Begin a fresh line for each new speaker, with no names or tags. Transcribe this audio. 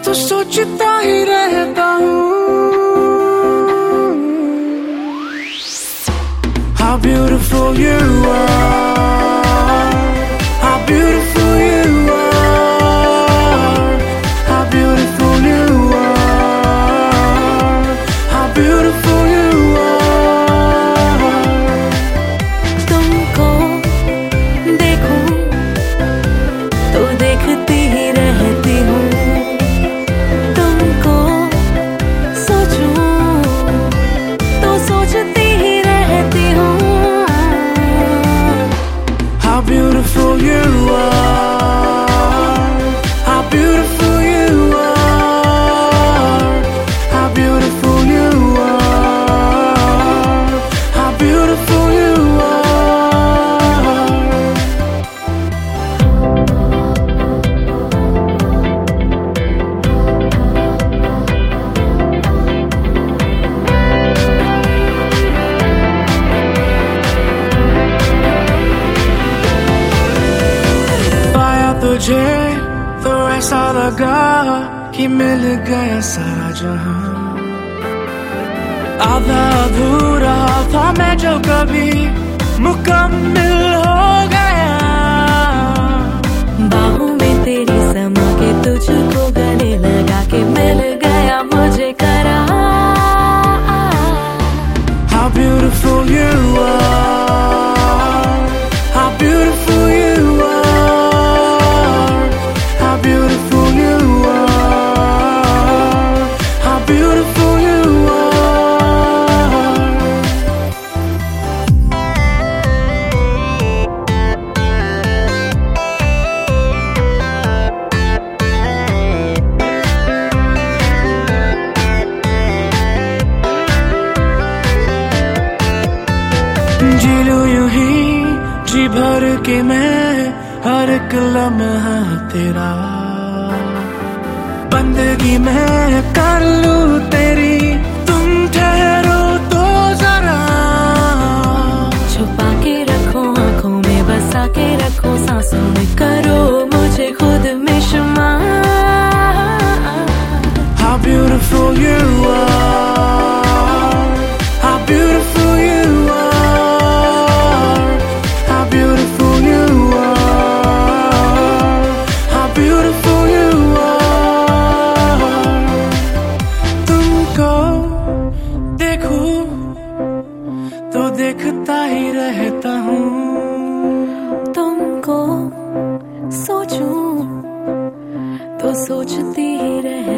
तो सोचता ही रहता हूँ। How beautiful you are, how beautiful you are, how beautiful you are, how beautiful you are.
तुमको देखूं तो देखती ही रहती हूँ, तुमको सोचूं तो सोचती ही रहती हूँ।
How beautiful you are, how beautiful you are, how beautiful you are, how beautiful you are. पाया तुझे तो ऐसा लगा कि मिल गया सारा जहां। आधा अधूरा था मैं जो कभी मुकम्मिल हो गया।
बाहों में तेरी समा के तुझको गले लगा के मिल गया मुझे करार।
How beautiful you are, how beautiful you are, how beautiful you are, how beautiful you are. जी लूं यूं ही जी भर के मैं हर एक लम्हा तेरा। बंदगी मैं कर लूं तेरी, तुम ठहरो तो जरा।
छुपा के रखो आंखों में, बसा के रखो सांसों में, करो मुझे खुद में शुमार।
How beautiful you are, how beautiful you are, how beautiful you are, how beautiful you are. तुमको देखूं तो देखता ही रहता हूँ।
तुमको सोचूं तो सोचती ही रह